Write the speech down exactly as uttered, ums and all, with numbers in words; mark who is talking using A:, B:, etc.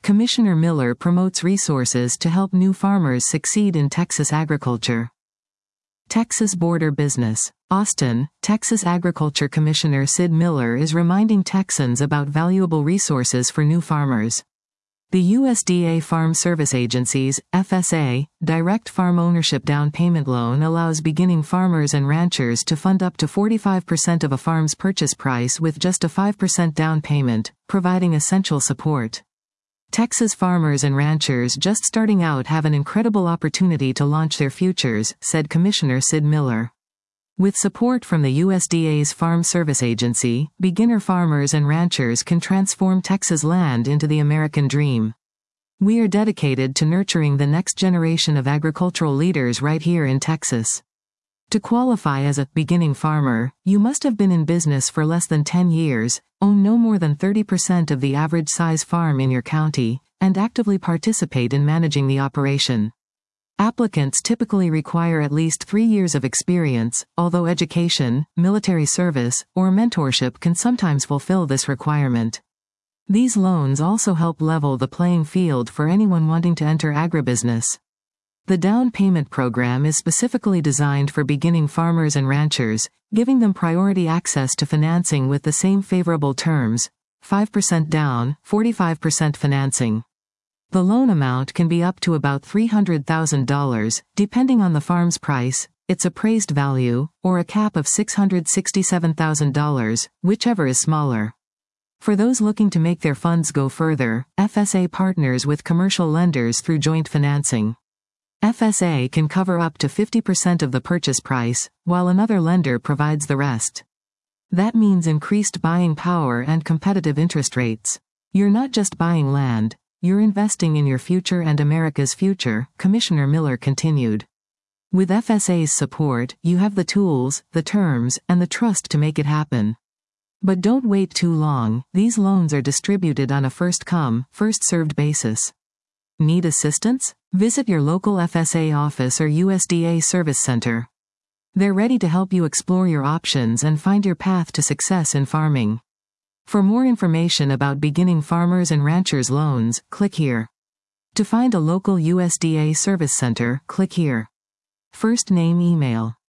A: Commissioner Miller promotes resources to help new farmers succeed in Texas agriculture. Texas border business. Austin, Texas Agriculture Commissioner Sid Miller is reminding Texans about valuable resources for new farmers. The U S D A Farm Service Agency's F S A Direct Farm Ownership Down Payment Loan allows beginning farmers and ranchers to fund up to forty-five percent of a farm's purchase price with just a five percent down payment, providing essential support. Texas farmers and ranchers just starting out have an incredible opportunity to launch their futures, said Commissioner Sid Miller. With support from the U S D A's Farm Service Agency, beginner farmers and ranchers can transform Texas land into the American dream. We are dedicated to nurturing the next generation of agricultural leaders right here in Texas. To qualify as a beginning farmer, you must have been in business for less than ten years, own no more than thirty percent of the average size farm in your county, and actively participate in managing the operation. Applicants typically require at least three years of experience, although education, military service, or mentorship can sometimes fulfill this requirement. These loans also help level the playing field for anyone wanting to enter agribusiness. The down payment program is specifically designed for beginning farmers and ranchers, giving them priority access to financing with the same favorable terms: five percent down, forty-five percent financing. The loan amount can be up to about three hundred thousand dollars, depending on the farm's price, its appraised value, or a cap of six hundred sixty-seven thousand dollars, whichever is smaller. For those looking to make their funds go further, F S A partners with commercial lenders through joint financing. F S A can cover up to fifty percent of the purchase price, while another lender provides the rest. That means increased buying power and competitive interest rates. You're not just buying land. You're investing in your future and America's future, Commissioner Miller continued. With F S A's support, you have the tools, the terms, and the trust to make it happen. But don't wait too long. These loans are distributed on a first-come, first-served basis. Need assistance? Visit your local F S A office or U S D A service center. They're ready to help you explore your options and find your path to success in farming. For more information about beginning farmers and ranchers loans, click here. To find a local U S D A service center, click here. First name email.